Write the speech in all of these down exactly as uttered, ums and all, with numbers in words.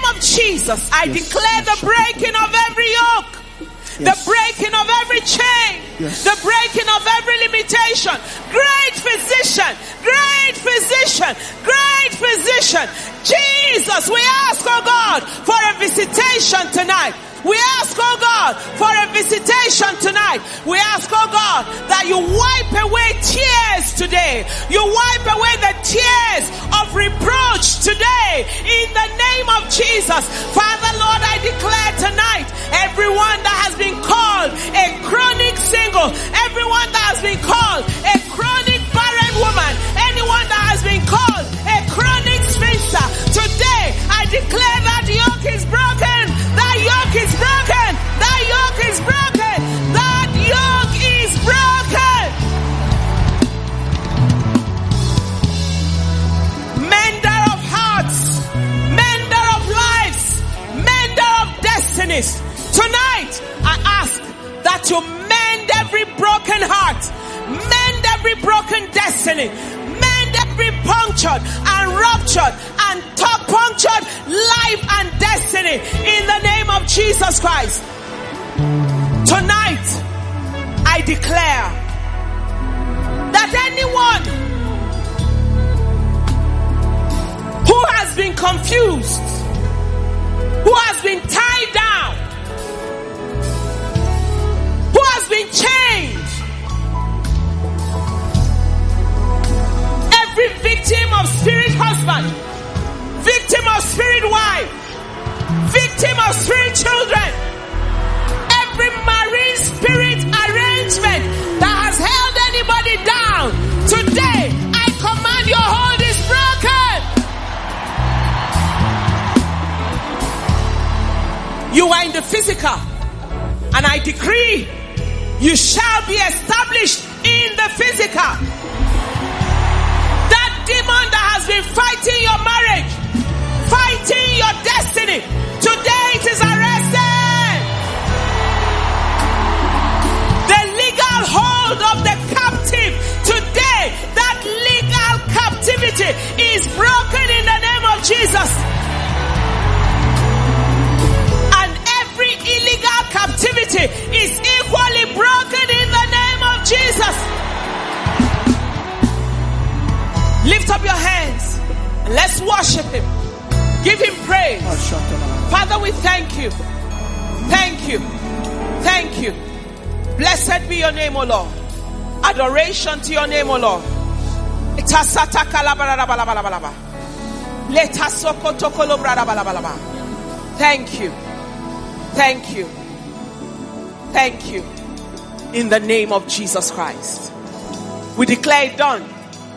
of Jesus, I Yes. declare the breaking of every yoke. Yes. The breaking of every chain. Yes. The breaking of every limitation. Great physician. Great physician. Great physician. Jesus, we ask, oh God, for a visitation tonight. We ask, oh God, for a visitation tonight. We ask, oh God, that you wipe away tears today. You wipe away the tears of reproach today in the name of Jesus. Father, Lord, I declare tonight, everyone that has been called a chronic single, everyone that has been called a chronic barren woman, anyone that has been called a chronic spinster, today I declare that yoke is broken. That yoke is broken. That yoke is broken. That yoke is broken. Mender of hearts, mender of lives, mender of destinies. Tonight, I ask that you mend every broken heart, mend every broken destiny, mend every punctured and ruptured and top punctured life and destiny in the name of Jesus Christ. Tonight, I declare that anyone who has been confused, who has been tied down, who has been chained, every victim of spirit husband, victim of spirit wife, victim of spirit children, every marine spirit arrangement that has held anybody down, today I command your hold is broken. You are in the physical, and I decree you shall be established in the physical. That demon that has been fighting your marriage, fighting your destiny, today it is arrested. The legal hold of the captive, today that legal captivity is broken in the name of Jesus. And every illegal captivity is equally broken in the name of Jesus. Lift up your hands and let's worship him. Give him praise. Father, we thank you. Thank you. Thank you. Blessed be your name, O Lord. Adoration to your name, O Lord. Thank you. Thank you. Thank you. In the name of Jesus Christ. We declare it done.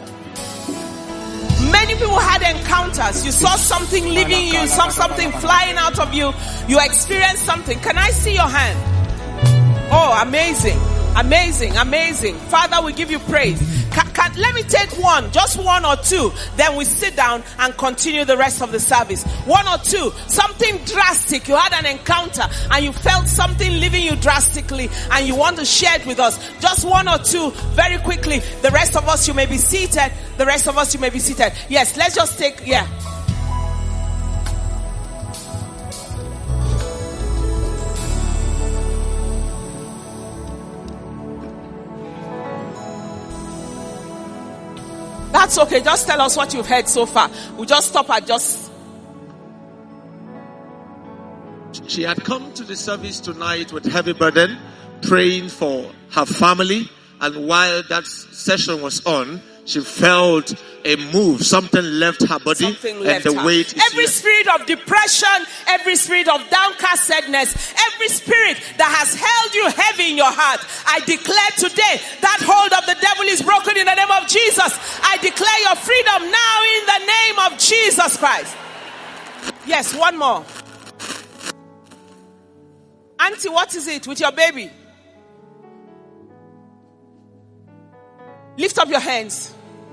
Many people had encounters. You saw something leaving you, saw something flying out of you. You experienced something. Can I see your hand? Oh, amazing. Amazing. Amazing. Father, we give you praise. Can, can, let me take one, just one or two. Then we sit down and continue the rest of the service. One or two. Something drastic. You had an encounter and you felt something leaving you drastically and you want to share it with us. Just one or two very quickly. The rest of us, you may be seated. The rest of us, you may be seated. Yes, let's just take, yeah. That's okay. Just tell us what you've heard so far. We'll just stop at just. She had come to the service tonight with heavy burden, praying for her family. And while that session was on, she felt a move. Something left her body. Something left and the her. weight is Every spirit of depression, every spirit of downcastedness, every spirit that has held you heavy in your heart, I declare today that hold of the devil is broken in the name of Jesus. I declare your freedom now in the name of Jesus Christ. Yes, one more. Auntie, what is it with your baby? Lift up your hands.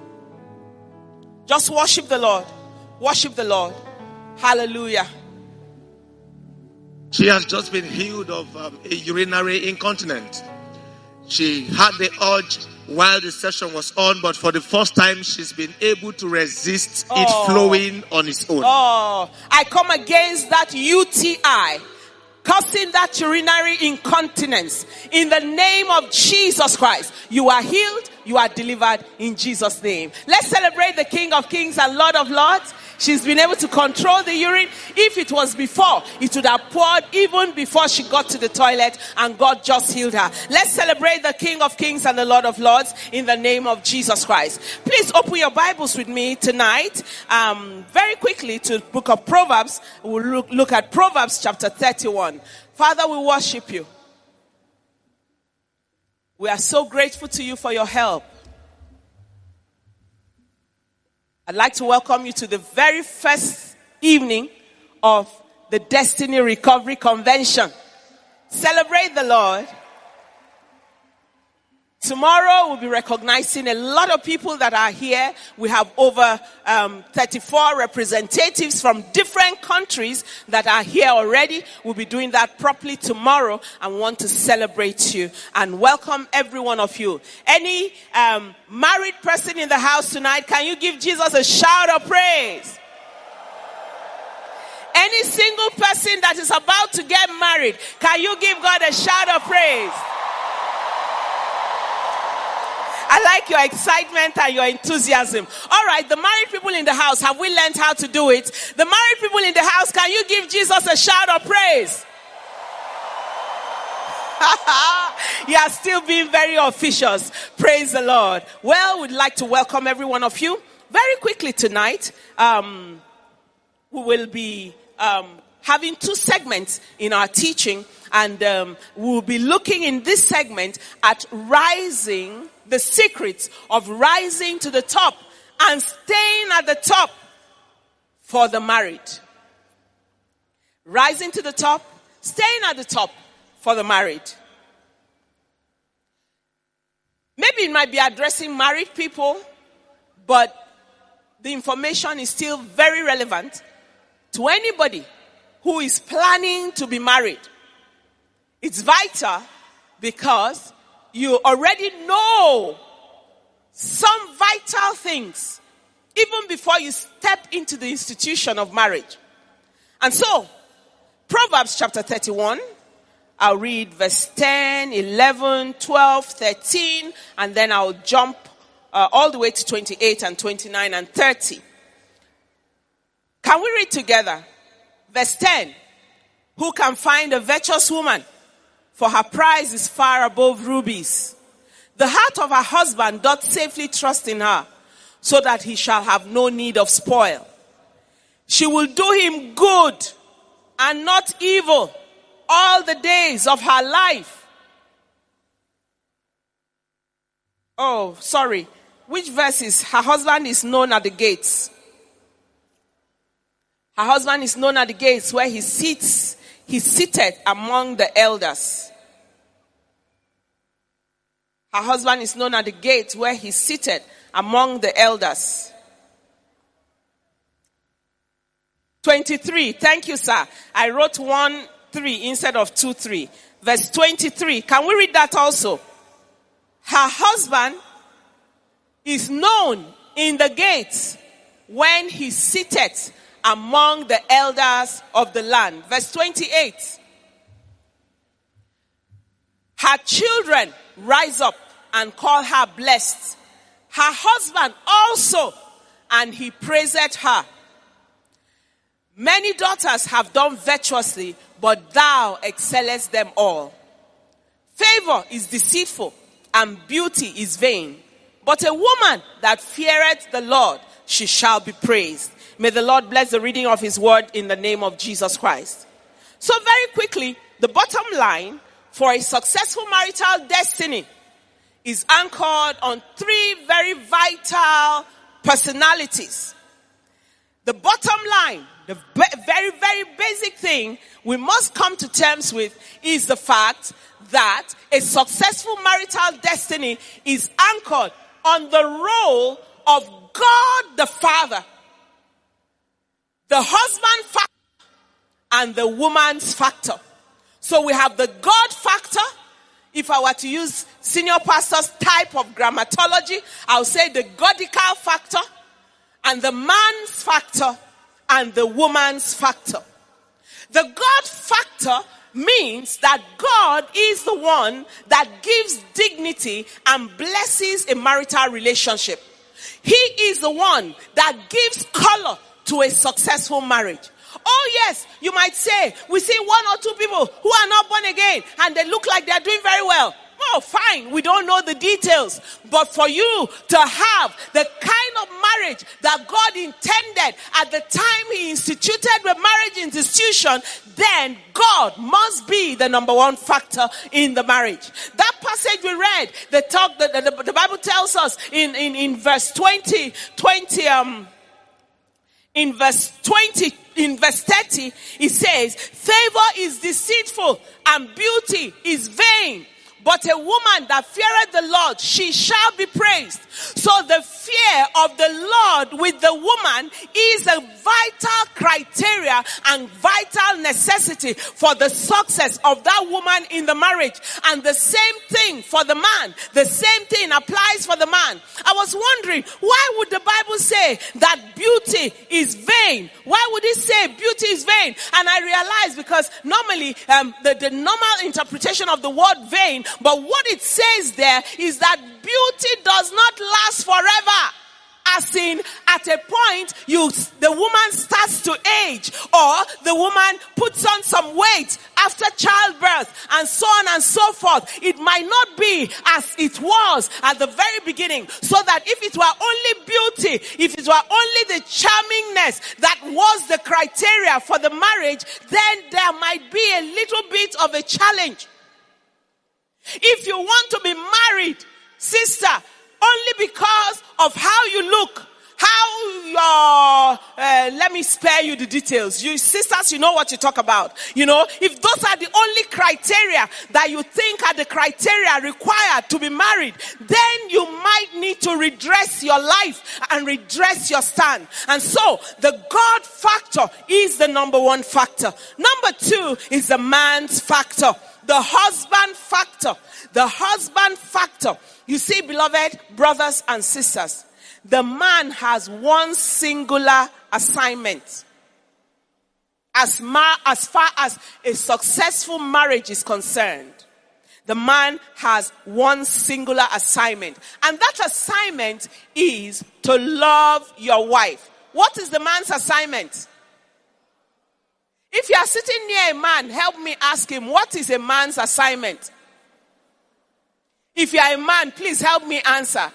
Just worship the Lord. Worship the Lord. Hallelujah. She has just been healed of um, a urinary incontinence. She had the urge while the session was on, but for the first time, she's been able to resist Oh. it flowing on its own. Oh, I come against that U T I, causing that urinary incontinence. In the name of Jesus Christ, you are healed, you are delivered in Jesus' name. Let's celebrate the King of Kings and Lord of Lords. She's been able to control the urine. If it was before, it would have poured even before she got to the toilet, and God just healed her. Let's celebrate the King of Kings and the Lord of Lords in the name of Jesus Christ. Please open your Bibles with me tonight, um, very quickly to the book of Proverbs. We'll look, look at Proverbs chapter thirty-one. Father, we worship you. We are so grateful to you for your help. I'd like to welcome you to the very first evening of the Destiny Recovery Convention. Celebrate the Lord. Tomorrow we'll be recognizing a lot of people that are here. We have over um, thirty-four representatives from different countries that are here already. We'll be doing that properly tomorrow and want to celebrate you and welcome every one of you. Any um, married person in the house tonight, can you give Jesus a shout of praise? Any single person that is about to get married, can you give God a shout of praise? I like your excitement and your enthusiasm. All right, the married people in the house, have we learned how to do it? The married people in the house, can you give Jesus a shout of praise? You are still being very officious. Praise the Lord. Well, we'd like to welcome every one of you. Very quickly tonight, um, we will be um, having two segments in our teaching. And um, we'll be looking in this segment at rising, the secrets of rising to the top and staying at the top for the married. Rising to the top, staying at the top for the married. Maybe it might be addressing married people, but the information is still very relevant to anybody who is planning to be married. It's vital because you already know some vital things even before you step into the institution of marriage. And so, Proverbs chapter thirty-one, I'll read verse ten, eleven, twelve, thirteen, and then I'll jump uh, all the way to twenty-eight and twenty-nine and thirty. Can we read together? Verse ten, who can find a virtuous woman? For her price is far above rubies. The heart of her husband doth safely trust in her, so that he shall have no need of spoil. She will do him good and not evil all the days of her life. Oh, sorry. Which verse is? Her husband is known at the gates. Her husband is known at the gates where he sits. He's seated among the elders. Her husband is known at the gate where he's seated among the elders. twenty-three. Thank you, sir. I wrote one three instead of two three. Verse twenty-three. Can we read that also? Her husband is known in the gates when he's seated among the elders of the land. Verse twenty-eight. Her children rise up and call her blessed. Her husband also, and he praiseth her. Many daughters have done virtuously, but thou excellest them all. Favor is deceitful, and beauty is vain. But a woman that feareth the Lord, she shall be praised. May the Lord bless the reading of his word in the name of Jesus Christ. So very quickly, the bottom line for a successful marital destiny is anchored on three very vital personalities. The bottom line, the very, very basic thing we must come to terms with is the fact that a successful marital destiny is anchored on the role of God the Father, the husband factor, and the woman's factor. So we have the God factor if I were to use senior pastor's type of grammatology, I'll say the Godical factor and the man's factor and the woman's factor. The God factor means that God is the one that gives dignity and blesses a marital relationship. He is the one that gives color to a successful marriage. Oh yes, you might say, we see one or two people who are not born again and they look like they're doing very well. Oh, fine, we don't know the details. But for you to have the kind of marriage that God intended at the time he instituted the marriage institution, then God must be the number one factor in the marriage. That passage we read, the talk, the, the, the Bible tells us in, in, in verse twenty, twenty, um, in verse twenty, in verse thirty, it says, favor is deceitful and beauty is vain. But a woman that feareth the Lord, she shall be praised. So the fear of the Lord with the woman is a vital criteria and vital necessity for the success of that woman in the marriage. And the same thing for the man. The same thing applies for the man. I was wondering, why would the Bible say that beauty is vain? Why would it say beauty is vain? And I realized because normally um, the, the normal interpretation of the word vain, but what it says there is that beauty does not last forever. As in, at a point, you, the woman starts to age, or the woman puts on some weight after childbirth, and so on and so forth. It might not be as it was at the very beginning. So that if it were only beauty, if it were only the charmingness that was the criteria for the marriage, then there might be a little bit of a challenge. If you want to be married, sister, only because of how you look, how your, uh, let me spare you the details. You sisters, you know what you talk about. You know, if those are the only criteria that you think are the criteria required to be married, then you might need to redress your life and redress your stand. And so, the God factor is the number one factor. Number two is the man's factor. The husband factor. The husband factor. You see, beloved brothers and sisters, the man has one singular assignment. As, ma- as far as a successful marriage is concerned, the man has one singular assignment. And that assignment is to love your wife. What is the man's assignment? If you are sitting near a man, help me ask him, what is a man's assignment? If you are a man, please help me answer.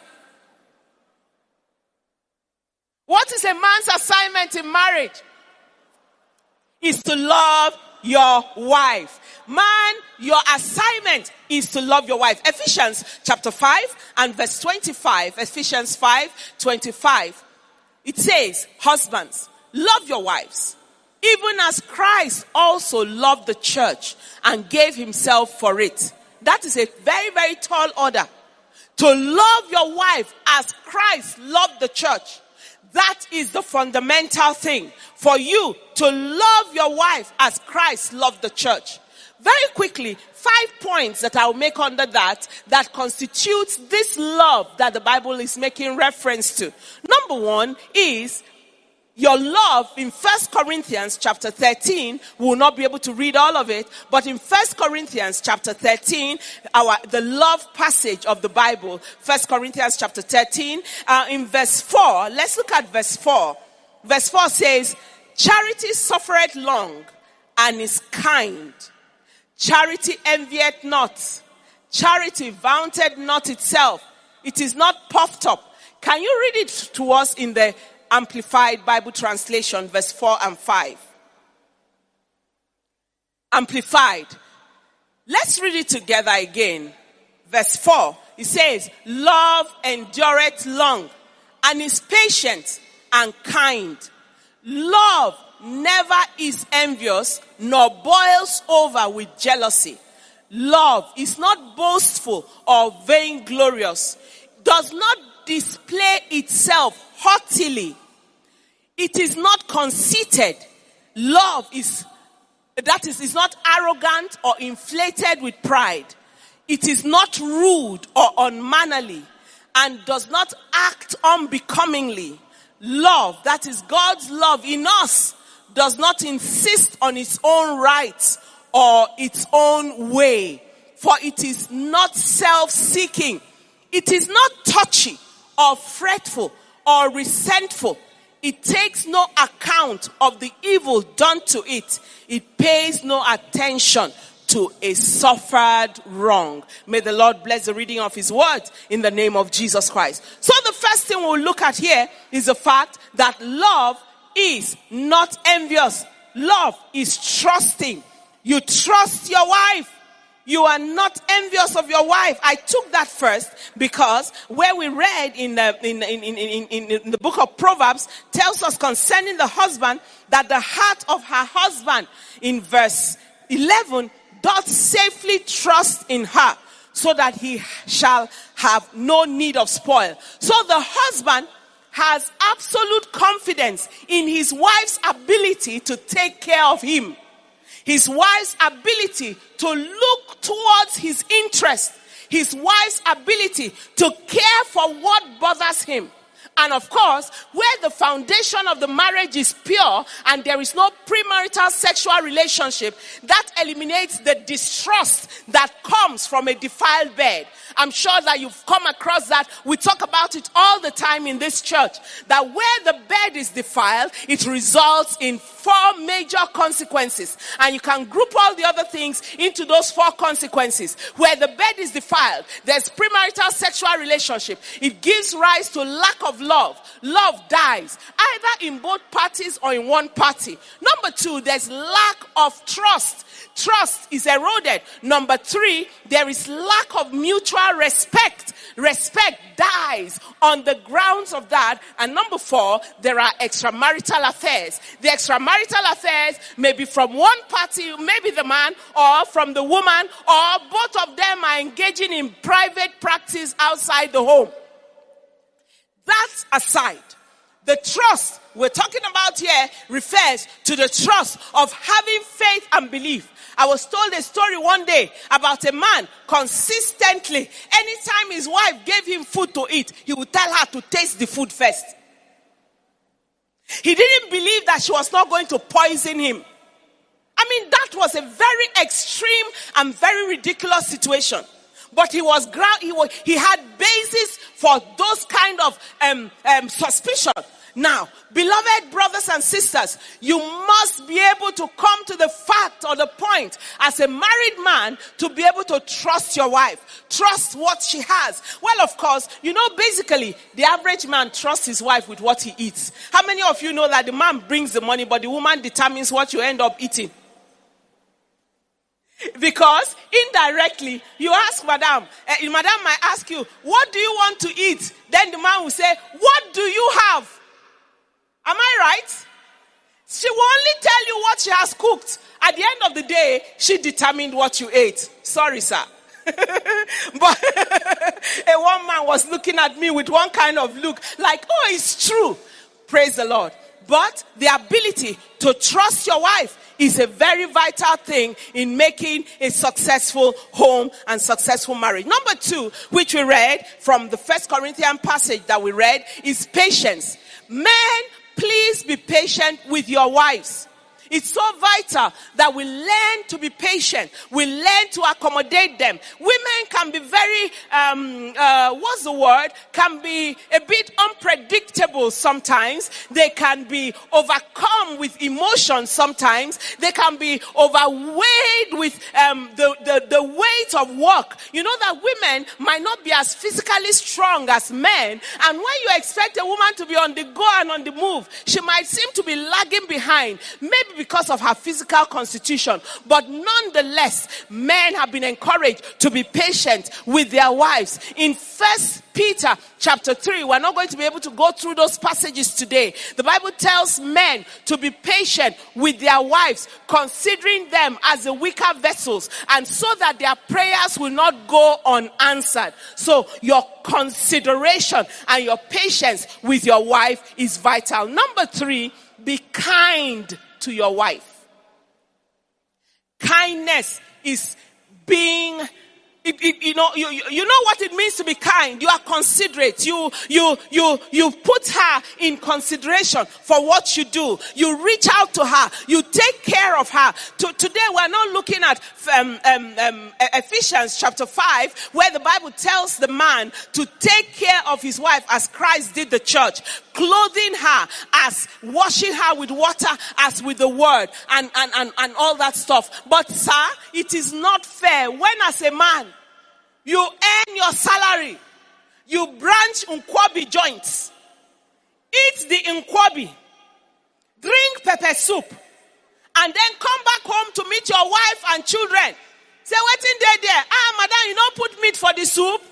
What is a man's assignment in marriage? Is to love your wife. Man, your assignment is to love your wife. Ephesians chapter five and verse twenty-five. Ephesians five twenty-five. It says, husbands, love your wives, even as Christ also loved the church and gave himself for it. That is a very, very tall order. To love your wife as Christ loved the church. That is the fundamental thing. For you to love your wife as Christ loved the church. Very quickly, five points that I'll make under that, that constitutes this love that the Bible is making reference to. Number one is your love in First Corinthians chapter thirteen. We will not be able to read all of it, but in First Corinthians chapter thirteen, our the love passage of the Bible, First Corinthians chapter thirteen, uh, in verse four, let's look at verse four. Verse four says, charity suffereth long and is kind. Charity envieth not. Charity vaunteth not itself. It is not puffed up. Can you read it to us in the Amplified Bible Translation, verse four and five. Amplified. Let's read it together again. Verse four. It says, love endureth long and is patient and kind. Love never is envious nor boils over with jealousy. Love is not boastful or vainglorious, does not display itself haughtily. It is not conceited. Love is, that is, is not arrogant or inflated with pride. it is not rude or unmannerly, and does not act unbecomingly. Love, that is God's love in us, does not insist on its own rights or its own way, for it is not self-seeking. It is not touchy or fretful or resentful. It takes no account of the evil done to it. It pays no attention to a suffered wrong. May the Lord bless the reading of his word in the name of Jesus Christ. So the first thing we'll look at here is the fact that love is not envious. Love is trusting. You trust your wife. You are not envious of your wife. I took that first because where we read in the, in, in, in, in, in the book of Proverbs tells us concerning the husband that the heart of her husband in verse eleven doth safely trust in her, so that he shall have no need of spoil. So the husband has absolute confidence in his wife's ability to take care of him. His wife's ability to look towards his interest. His wife's ability to care for what bothers him. And of course, where the foundation of the marriage is pure and there is no premarital sexual relationship, that eliminates the distrust that comes from a defiled bed. I'm sure that you've come across that. We talk about it all the time in this church. That where the bed is defiled, it results in four major consequences. And you can group all the other things into those four consequences. Where the bed is defiled, there's premarital sexual relationship. It gives rise to lack of love. Love dies, either in both parties or in one party. Number two, there's lack of trust. Trust is eroded. Number three, there is lack of mutual respect. Respect dies on the grounds of that. And number four, there are extramarital affairs. The extramarital affairs may be from one party, maybe the man, or from the woman, or both of them are engaging in private practice outside the home. That aside, the trust we're talking about here refers to the trust of having faith and belief. I was told a story one day about a man consistently, anytime his wife gave him food to eat, he would tell her to taste the food first. He didn't believe that she was not going to poison him. I mean, that was a very extreme and very ridiculous situation. But he was ground, he was, he had basis for those kind of um, um, suspicion. Now, beloved brothers and sisters, you must be able to come to the fact or the point as a married man to be able to trust your wife. Trust what she has. Well, of course, you know, basically, the average man trusts his wife with what he eats. How many of you know that the man brings the money, but the woman determines what you end up eating? Because indirectly, you ask madam, uh, madam might ask you, what do you want to eat? Then the man will say, what do you have? Am I right? She will only tell you what she has cooked. At the end of the day, she determined what you ate. Sorry, sir. But a one man was looking at me with one kind of look like, oh, it's true. Praise the Lord. But the ability to trust your wife is a very vital thing in making a successful home and successful marriage. Number two, which we read from the First Corinthians passage that we read, is patience. Men, please be patient with your wives. It's so vital that we learn to be patient. We learn to accommodate them. Women can be very, um, uh, what's the word? Can be a bit unpredictable sometimes. They can be overcome with emotion sometimes. They can be overweighted with um, the, the, the weight of work. You know that women might not be as physically strong as men. And when you expect a woman to be on the go and on the move, she might seem to be lagging behind. Maybe because of her physical constitution. But nonetheless, men have been encouraged to be patient with their wives. In First Peter chapter three, we're not going to be able to go through those passages today. The Bible tells men to be patient with their wives, considering them as the weaker vessels, and so that their prayers will not go unanswered. So your consideration and your patience with your wife is vital. Number three, be kind to your wife. Kindness is being It, it, you know, you, you know what it means to be kind. You are considerate. You, you, you, you put her in consideration for what you do. You reach out to her. You take care of her. To, today we're not looking at um, um, um, Ephesians chapter five, where the Bible tells the man to take care of his wife as Christ did the church, clothing her, as washing her with water, as with the word, and, and, and, and all that stuff. But sir, it is not fair when as a man, you earn your salary, you branch Nkwobi joints, eat the Nkwobi, drink pepper soup, and then come back home to meet your wife and children. Say, waiting there, there. Ah, madam, you don't put meat for the soup.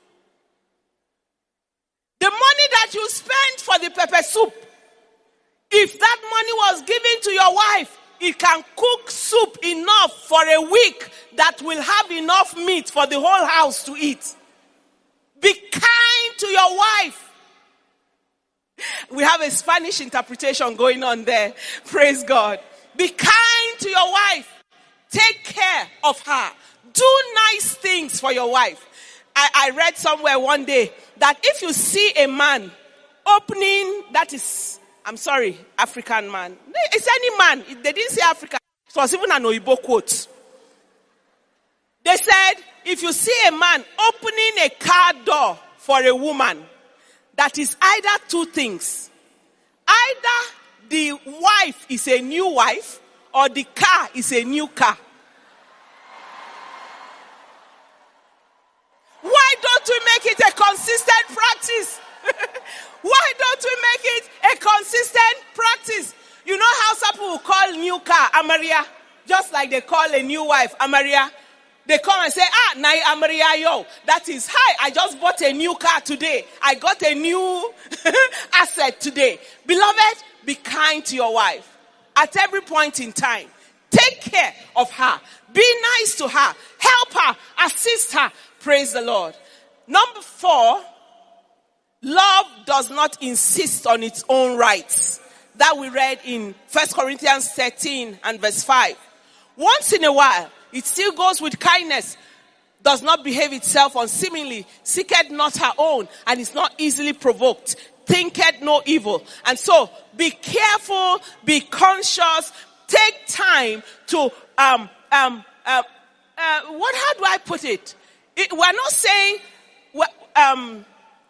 The money that you spend for the pepper soup, if that money was given to your wife, it can cook soup enough for a week that will have enough meat for the whole house to eat. Be kind to your wife. We have a Spanish interpretation going on there. Praise God. Be kind to your wife. Take care of her. Do nice things for your wife. I, I read somewhere one day that if you see a man opening, that is, I'm sorry, African man. It's any man. They didn't say African. It was even an Oyibo quote. They said, if you see a man opening a car door for a woman, that is either two things. Either the wife is a new wife, or the car is a new car. Why don't we make it a consistent practice? Why don't we make it a consistent practice? You know how some people will call new car Amaria, just like they call a new wife Amaria. They come and say, ah, Nai Amaria yo. That is, hi, I just bought a new car today. I got a new asset today. Beloved, be kind to your wife at every point in time. Take care of her. Be nice to her. Help her. Assist her. Praise the Lord. Number four, love does not insist on its own rights. That we read in First Corinthians thirteen and verse five. Once in a while, it still goes with kindness, does not behave itself unseemingly, seeketh not her own, and is not easily provoked, thinketh no evil. And so, be careful, be conscious, take time to, um, um, uh, uh, what, how do I put it? it we're not saying, um,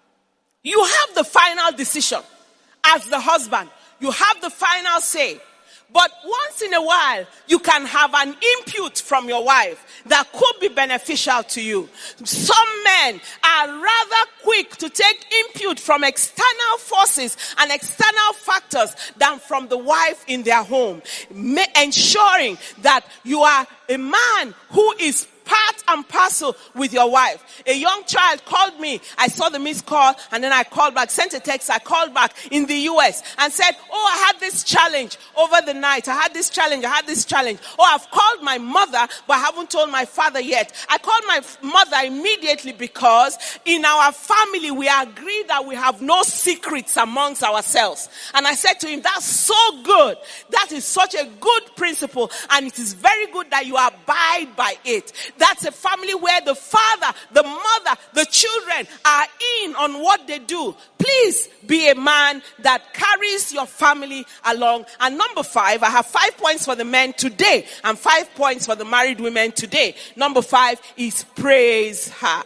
you have the final decision as the husband. You have the final say. But once in a while, you can have an input from your wife that could be beneficial to you. Some men are rather quick to take input from external forces and external factors than from the wife in their home, ensuring that you are a man who is part and parcel with your wife. A young child called me. I saw the missed call and then I called back, sent a text. I called back in the U S and said, oh, I had this challenge over the night. I had this challenge. I had this challenge. Oh, I've called my mother, but I haven't told my father yet. I called my mother immediately because in our family, we agree that we have no secrets amongst ourselves. And I said to him, that's so good. That is such a good principle. And it is very good that you abide by it. That's a family where the father, the mother, the children are in on what they do. Please be a man that carries your family along. And number five, I have five points for the men today and five points for the married women today. Number five is praise her.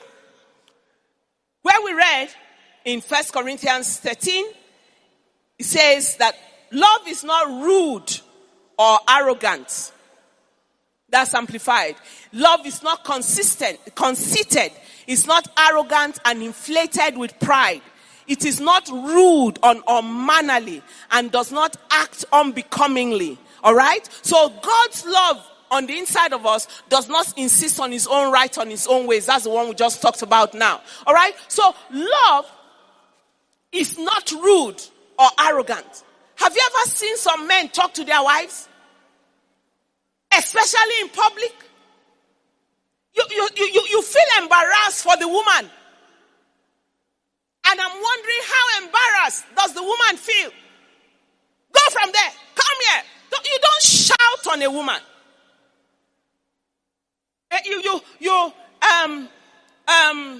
Where we read in First Corinthians thirteen, it says that love is not rude or arrogant. That's amplified. Love is not consistent, conceited. It's not arrogant and inflated with pride. It is not rude or unmannerly and does not act unbecomingly. All right? So God's love on the inside of us does not insist on his own rights, on his own ways. That's the one we just talked about now. All right? So love is not rude or arrogant. Have you ever seen some men talk to their wives? Especially in public. You, you, you, you feel embarrassed for the woman. And I'm wondering how embarrassed does the woman feel? Go from there. Come here. Don't, you don't shout on a woman. You, you, you, um, um,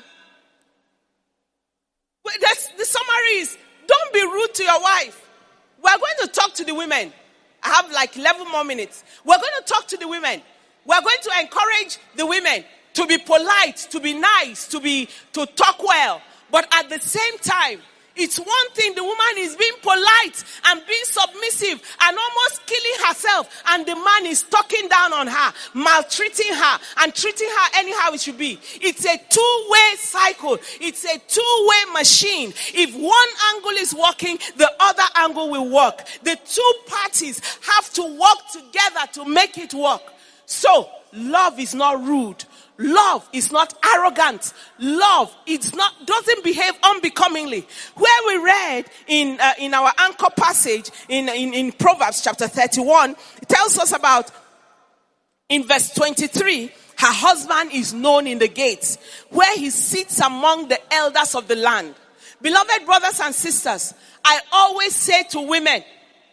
that's, the summary is, don't be rude to your wife. We're going to talk to the women. I have like eleven more minutes. We're going to talk to the women. We're going to encourage the women to be polite, to be nice, to be, to talk well. But at the same time, it's one thing the woman is being polite and being submissive and almost killing herself, and the man is talking down on her, maltreating her and treating her anyhow it should be. It's a two-way cycle. It's a two-way machine. If one angle is working, the other angle will work. The two parties have to work together to make it work. So, love is not rude. Love is not arrogant. Love is not, doesn't behave unbecomingly. Where we read in uh, in our anchor passage in, in in Proverbs chapter thirty-one, it tells us about, in verse twenty-three, her husband is known in the gates, where he sits among the elders of the land. Beloved brothers and sisters, I always say to women,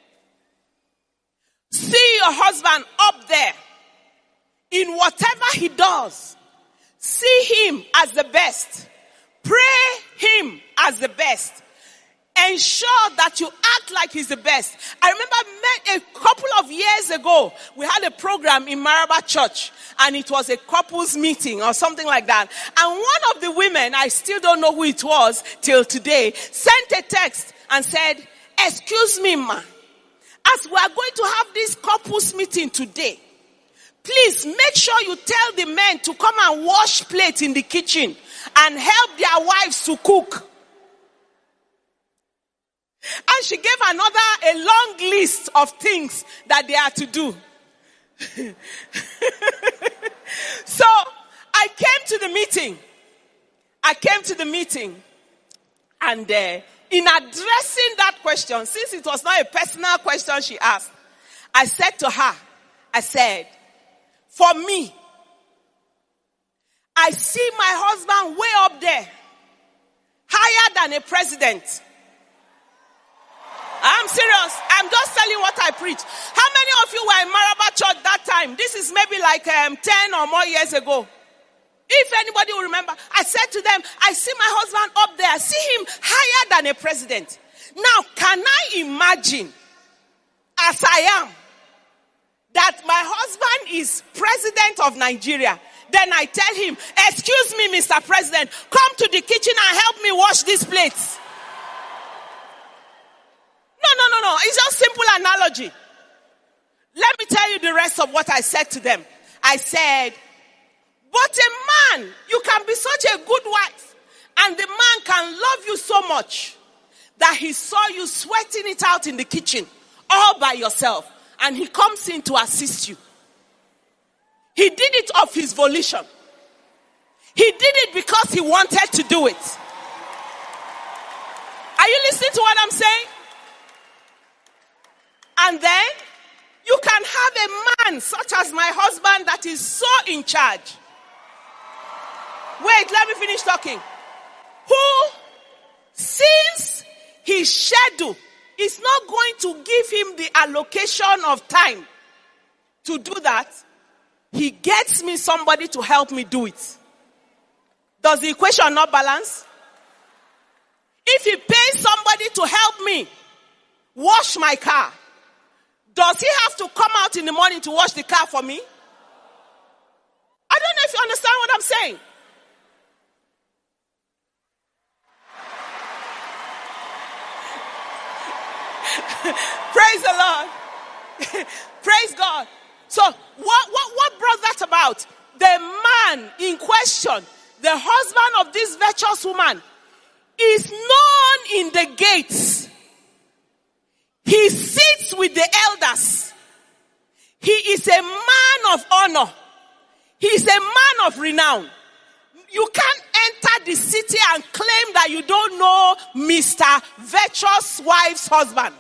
see your husband up there. In whatever he does, see him as the best. Pray him as the best. Ensure that you act like he's the best. I remember a couple of years ago, we had a program in Maraba Church, and it was a couples meeting or something like that. And one of the women, I still don't know who it was till today, sent a text and said, excuse me, ma, as we are going to have this couples meeting today, please make sure you tell the men to come and wash plates in the kitchen and help their wives to cook. And she gave another, a long list of things that they are to do. So, I came to the meeting. I came to the meeting. And uh, in addressing that question, since it was not a personal question she asked, I said to her, I said, for me, I see my husband way up there, higher than a president. I'm serious. I'm just telling what I preach. How many of you were in Maraba Church that time? This is maybe like um, ten or more years ago. If anybody will remember, I said to them, I see my husband up there. I see him higher than a president. Now, can I imagine, as I am, that my husband is president of Nigeria? Then I tell him, excuse me, Mister President, come to the kitchen and help me wash these plates. No, no, no, no. It's just simple analogy. Let me tell you the rest of what I said to them. I said, but a man, you can be such a good wife, and the man can love you so much that he saw you sweating it out in the kitchen all by yourself, and he comes in to assist you. He did it of his volition. He did it because he wanted to do it. Are you listening to what I'm saying? And then you can have a man such as my husband that is so in charge. Wait, let me finish talking. Who, since his schedule is not going to give him the allocation of time to do that, he gets me somebody to help me do it. Does the equation not balance? If he pays somebody to help me wash my car, does he have to come out in the morning to wash the car for me? I don't know if you understand what I'm saying. Praise the Lord. Praise God. So what, what, what brought that about? The man in question, the husband of this virtuous woman, is known in the gates. He sits with the elders. He is a man of honor. He is a man of renown. You can't enter the city and claim that you don't know Mister Virtuous wife's husband.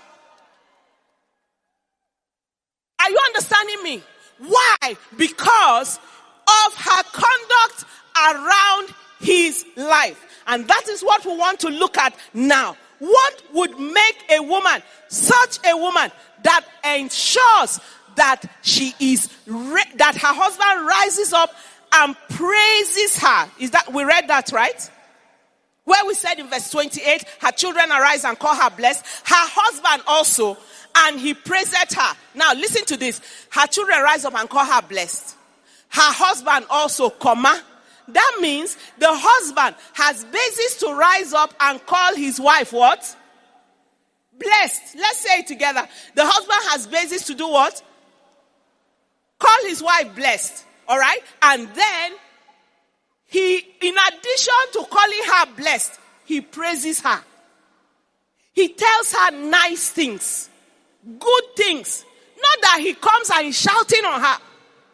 Are you understanding me? Why? Because of her conduct around his life. And that is what we want to look at now. What would make a woman, such a woman, that ensures that she is, that her husband rises up and praises her. Is that, we read that, right? Where we said in verse twenty-eight, her children arise and call her blessed. Her husband also, and he praised her. Now listen to this. Her children rise up and call her blessed. Her husband also, comma. That means the husband has basis to rise up and call his wife what? Blessed. Let's say it together. The husband has basis to do what? Call his wife blessed. Alright? And then, he, in addition to calling her blessed, he praises her. He tells her nice things. Good things. Not that he comes and he's shouting on her.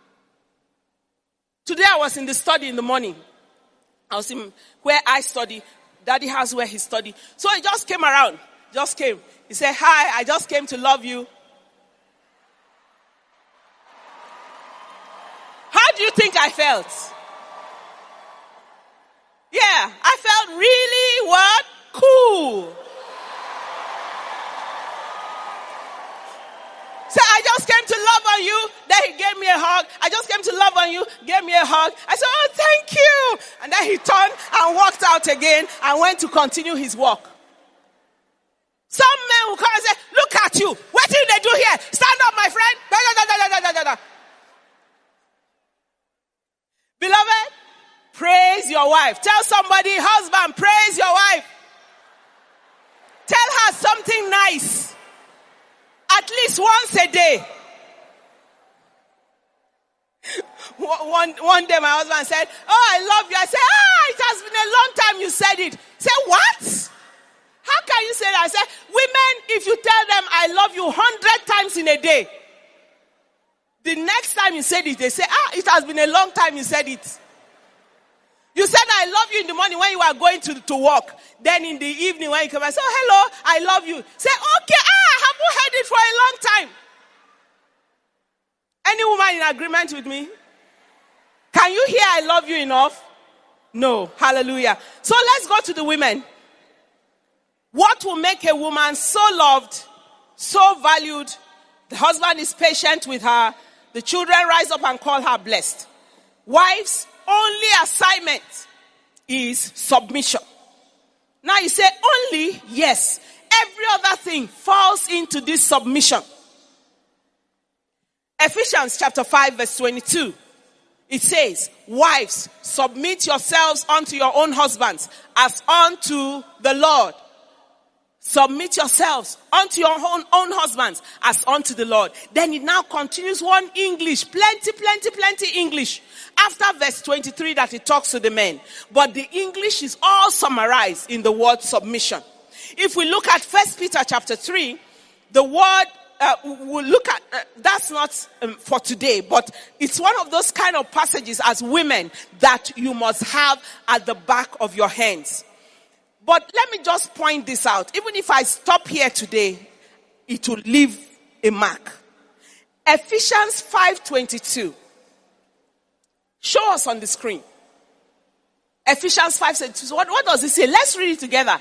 Today I was in the study in the morning. I was in where I study. Daddy has where he study. So he just came around. Just came. He said, hi, I just came to love you. How do you think I felt? Yeah, I felt really what? Cool. So I just came to love on you. Then he gave me a hug. I just came to love on you. Gave me a hug. I said, oh, thank you. And then he turned and walked out again and went to continue his walk. Some men will come and say, look at you. What did they do here? Stand up, my friend. Da, da, da, da, da, da, da. Beloved, praise your wife. Tell somebody, husband, praise your wife. Tell her something nice. At least once a day. One, one day my husband said, oh, I love you. I said, ah, it has been a long time you said it. He said, what? How can you say that? I said, women, if you tell them I love you hundred times in a day, the next time you said it, they say, ah, it has been a long time you said it. You said I love you in the morning when you are going to, to work. Then in the evening when you come, I say, oh, hello, I love you. Say, okay, ah, have you heard it for a long time? Any woman in agreement with me? Can you hear I love you enough? No. Hallelujah. So let's go to the women. What will make a woman so loved, so valued? The husband is patient with her. The children rise up and call her blessed. Wives, only assignment is submission. Now you say only, yes. Every other thing falls into this submission. Ephesians chapter five verse twenty-two. It says, wives, submit yourselves unto your own husbands as unto the Lord. Submit yourselves unto your own, own husbands as unto the Lord. Then it now continues one English, plenty, plenty, plenty English. After verse twenty-three that it talks to the men. But the English is all summarized in the word submission. If we look at First Peter chapter three, the word, uh, we'll look at, uh, that's not um, for today, but it's one of those kind of passages as women that you must have at the back of your hands. But let me just point this out. Even if I stop here today, it will leave a mark. Ephesians five twenty-two. Show us on the screen. Ephesians five twenty-two. What, what does it say? Let's read it together.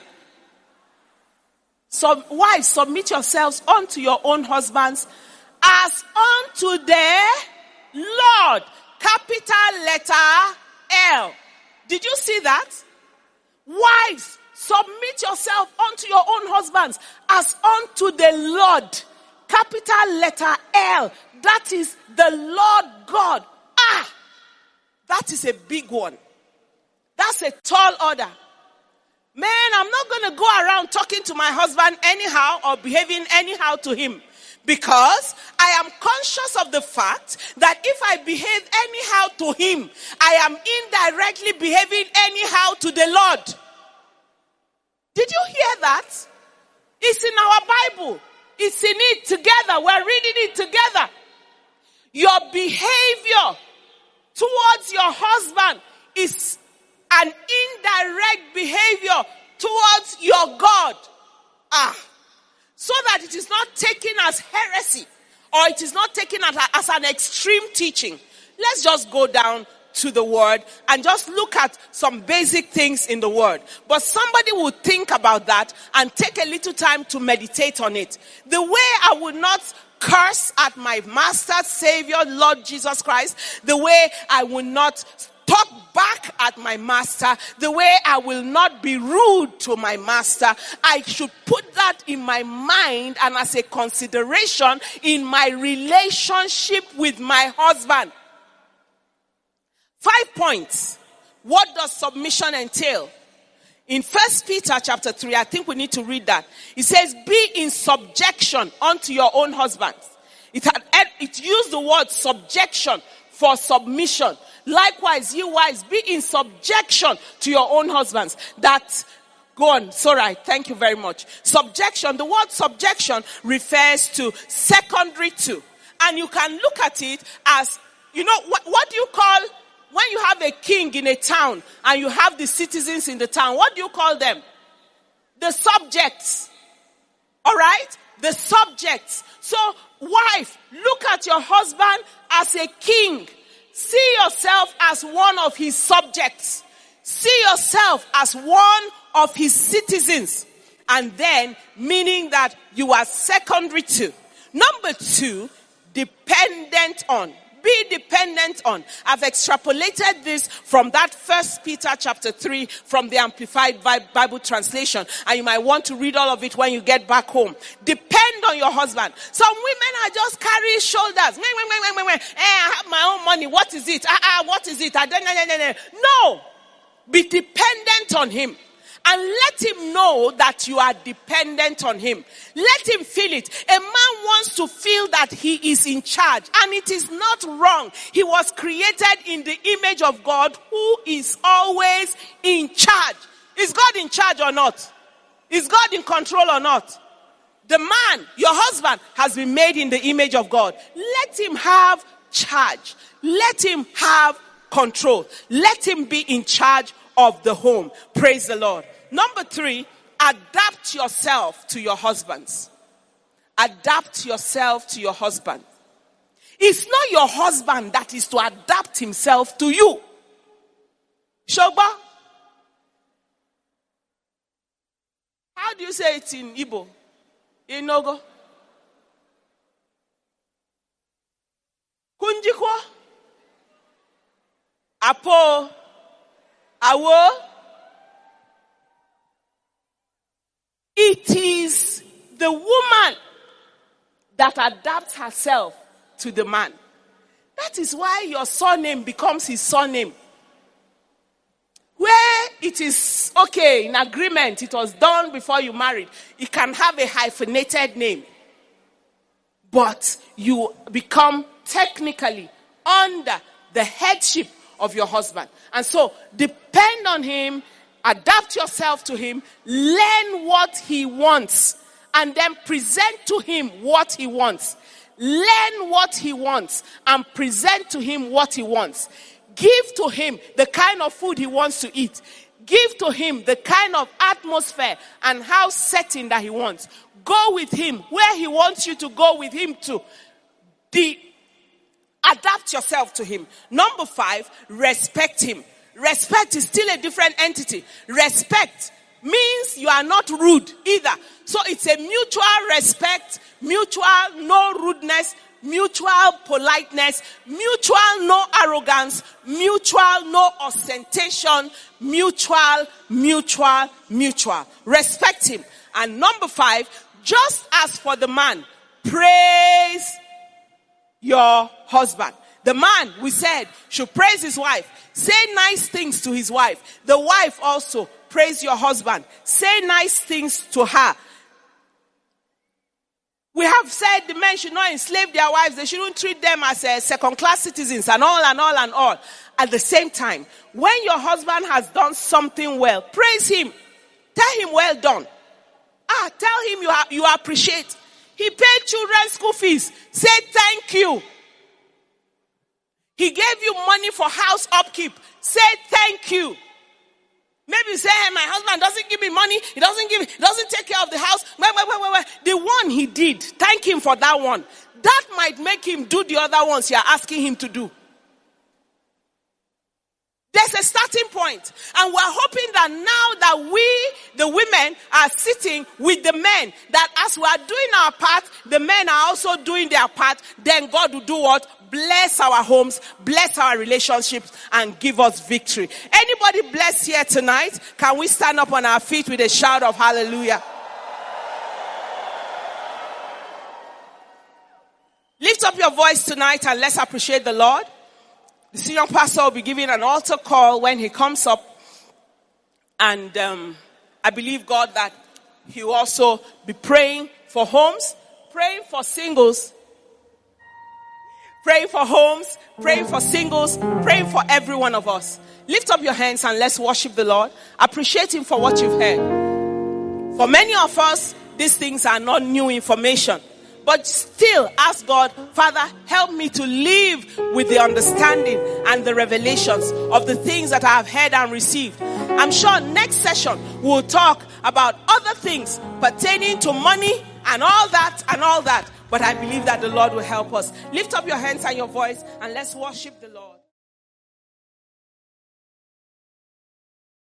So, wives, submit yourselves unto your own husbands as unto the Lord. Capital letter L. Did you see that? Wives, submit yourself unto your own husbands as unto the Lord. Capital letter L. That is the Lord God. Ah! That is a big one. That's a tall order. Man, I'm not going to go around talking to my husband anyhow or behaving anyhow to him. Because I am conscious of the fact that if I behave anyhow to him, I am indirectly behaving anyhow to the Lord. Did you hear that? It's in our Bible. It's in it together. We're reading it together. Your behavior towards your husband is an indirect behavior towards your God. Ah. So that it is not taken as heresy or it is not taken as, a, as an extreme teaching. Let's just go down to the word and just look at some basic things in the word. But somebody would think about that and take a little time to meditate on it. The way I would not curse at my master, savior, Lord Jesus Christ, the way I would not talk back at my master, the way I will not be rude to my master. I should put that in my mind and as a consideration in my relationship with my husband. Five points. What does submission entail? In First Peter chapter three, I think we need to read that. It says, be in subjection unto your own husbands. It had, it used the word subjection for submission. Likewise, you wives, be in subjection to your own husbands. That, go on, sorry, thank you very much. Subjection, the word subjection refers to secondary to. And you can look at it as, you know, what, what do you call, when you have a king in a town and you have the citizens in the town, what do you call them? The subjects. Alright? The subjects. So, wife, look at your husband as a king. See yourself as one of his subjects. See yourself as one of his citizens. And then, meaning that you are secondary to. Number two, dependent on. Be dependent on. I've extrapolated this from that First Peter chapter three from the Amplified Bible translation. And you might want to read all of it when you get back home. Depend on your husband. Some women are just carrying shoulders. Eh, I have my own money. What is it? Ah, ah, what is it? I don't know. No. Be dependent on him. And let him know that you are dependent on him. Let him feel it. A man wants to feel that he is in charge. And it is not wrong. He was created in the image of God, who is always in charge. Is God in charge or not? Is God in control or not? The man, your husband, has been made in the image of God. Let him have charge. Let him have control. Let him be in charge of the home. Praise the Lord. Number three, adapt yourself to your husbands. Adapt yourself to your husband. It's not your husband that is to adapt himself to you. Shogba? How do you say it in Igbo? Inogo? Kunjikwa? Apo? Awo? It is the woman that adapts herself to the man. That is why your surname becomes his surname. Where it is, okay, in agreement, it was done before you married. It can have a hyphenated name. But you become technically under the headship of your husband. And so, depend on him. Adapt yourself to him, learn what he wants, and then present to him what he wants. Learn what he wants, and present to him what he wants. Give to him the kind of food he wants to eat. Give to him the kind of atmosphere and house setting that he wants. Go with him where he wants you to go with him to. The, adapt yourself to him. Number five, respect him. Respect is still a different entity. Respect means you are not rude either. So it's a mutual respect, mutual no rudeness, mutual politeness, mutual no arrogance, mutual no ostentation, mutual, mutual, mutual. Respect him. And number five, just as for the man, praise your husband. The man, we said, should praise his wife. Say nice things to his wife. The wife also, praise your husband. Say nice things to her. We have said the men should not enslave their wives. They shouldn't treat them as uh, second-class citizens and all and all and all. At the same time, when your husband has done something well, praise him. Tell him well done. Ah, tell him you, ha- you appreciate. He paid children's school fees. Say thank you. He gave you money for house upkeep. Say thank you. Maybe you say, hey, my husband doesn't give me money. He doesn't give, he doesn't take care of the house. Wait, wait, wait, wait, wait. The one he did, thank him for that one. That might make him do the other ones you're asking him to do. There's a starting point. And we're hoping that now that we, the women, are sitting with the men, that as we are doing our part, the men are also doing their part, then God will do what? Bless our homes, bless our relationships, and give us victory. Anybody blessed here tonight? Can we stand up on our feet with a shout of hallelujah? Lift up your voice tonight and let's appreciate the Lord. The senior pastor will be giving an altar call when he comes up. And um, I believe God that he will also be praying for homes, praying for singles, praying for homes, praying for singles, praying for every one of us. Lift up your hands and let's worship the Lord. Appreciate him for what you've heard. For many of us, these things are not new information. But still ask God, Father, help me to live with the understanding and the revelations of the things that I have heard and received. I'm sure next session we'll talk about other things pertaining to money and all that and all that. But I believe that the Lord will help us. Lift up your hands and your voice and let's worship the Lord.